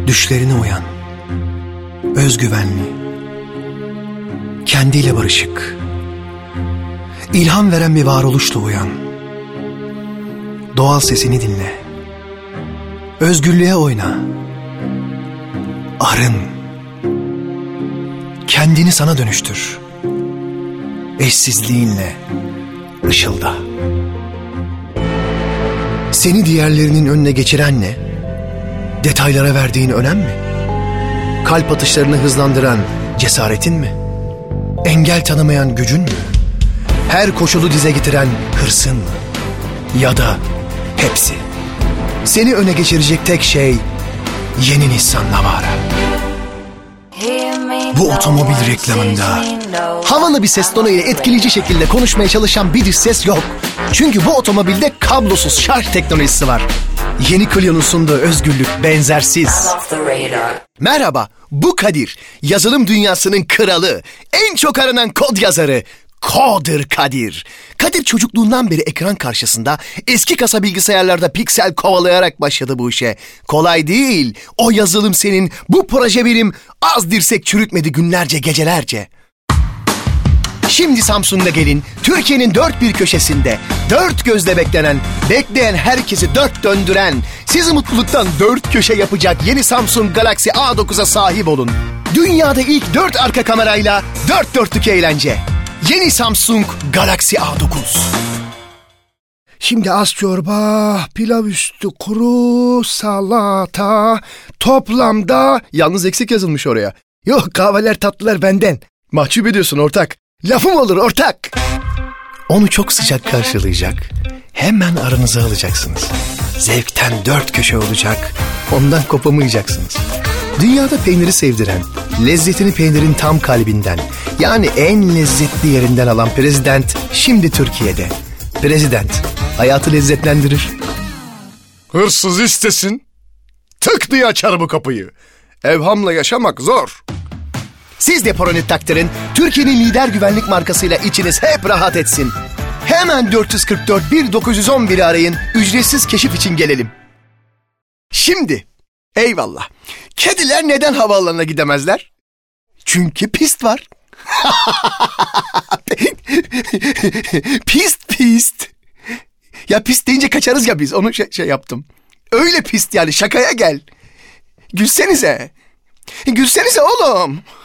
Düşlerine uyan, özgüvenli, kendiyle barışık, ilham veren bir varoluşla uyan. Doğal sesini dinle, özgürlüğe oyna, arın, kendini sana dönüştür, eşsizliğinle ışılda. Seni diğerlerinin önüne geçiren ne? Detaylara verdiğin önem mi? Kalp atışlarını hızlandıran cesaretin mi? Engel tanımayan gücün mü? Her koşulu dize getiren hırsın mı? Ya da hepsi? Seni öne geçirecek tek şey yeni Nissan Navara. Bu otomobil reklamında havalı bir ses tonu ile etkileyici şekilde konuşmaya çalışan bir dış ses yok. Çünkü bu otomobilde kablosuz şarj teknolojisi var. Yeni Clio'nun sunduğu özgürlük benzersiz. Merhaba, bu Kadir. Yazılım dünyasının kralı, en çok aranan kod yazarı. Coder Kadir. Kadir çocukluğundan beri ekran karşısında eski kasa bilgisayarlarda piksel kovalayarak başladı bu işe. Kolay değil. O yazılım senin, bu proje benim. Az dirsek çürütmedi günlerce, gecelerce. Şimdi Samsun'da gelin, Türkiye'nin dört bir köşesinde, dört gözle bekleyen herkesi dört döndüren, sizi mutluluktan dört köşe yapacak yeni Samsung Galaxy A9'a sahip olun. Dünyada ilk 4 arka kamerayla 4 dörtlük eğlence. Yeni Samsung Galaxy A9. Şimdi az çorba, pilav üstü kuru, salata, toplamda... Yalnız eksik yazılmış oraya. Yok, kahveler tatlılar benden. Mahcup ediyorsun ortak. Lafım olur ortak. Onu çok sıcak karşılayacak, hemen aranıza alacaksınız. Zevkten dört köşe olacak, ondan kopamayacaksınız. Dünyada peyniri sevdiren, lezzetini peynirin tam kalbinden, yani en lezzetli yerinden alan Prezident şimdi Türkiye'de. Prezident, hayatı lezzetlendirir. Hırsız istesin, tık diye açar bu kapıyı. Evhamla yaşamak zor. Siz de Poronet taktırın, Türkiye'nin lider güvenlik markasıyla içiniz hep rahat etsin. Hemen 444-1911'i arayın, ücretsiz keşif için gelelim. Şimdi, eyvallah. Kediler neden havaalanına gidemezler? Çünkü pist var. Pist. Ya pist deyince kaçarız ya biz, onu şey yaptım. Öyle pist yani, şakaya gel. Gülsenize. Gülsenize oğlum.